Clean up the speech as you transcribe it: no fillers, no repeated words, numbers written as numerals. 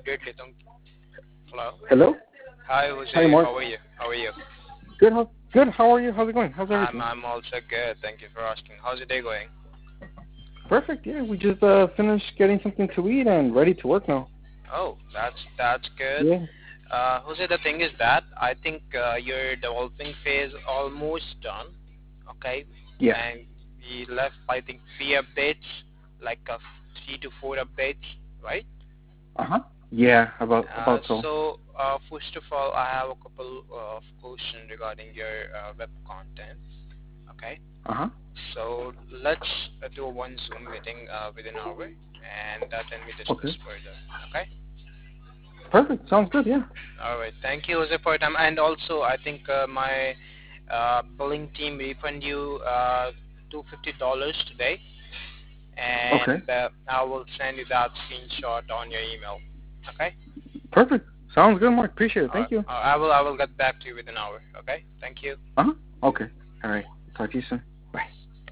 Good, Ketan. Hello. Hello? Hi, Hi, Jose. Mark. How are you? How are you? Good. How are you? How's it going? How's everything? I'm also good. Thank you for asking. How's your day going? Perfect. Yeah, we just finished getting something to eat and ready to work now. Oh, that's good. Yeah. Jose, the thing is that I think your developing phase almost done. Okay, Yeah. and we left I think 3 updates, like 3 to 4 updates, right? Uh-huh. Yeah, about so. First of all, I have a couple of questions regarding your web content. Okay. Uh-huh. So let's do one Zoom meeting within an hour, and then we discuss Okay. further. Okay. Perfect. Sounds good. Yeah. All right. Thank you, Jose, for your time. And also, I think my billing team refund you $250 today, Okay. and I will send you that screenshot on your email. Okay. Perfect. Sounds good, Mark. Appreciate it. Thank you. I will get back to you within an hour. Okay. Thank you. Uh-huh. Okay. All right. Talk to you soon.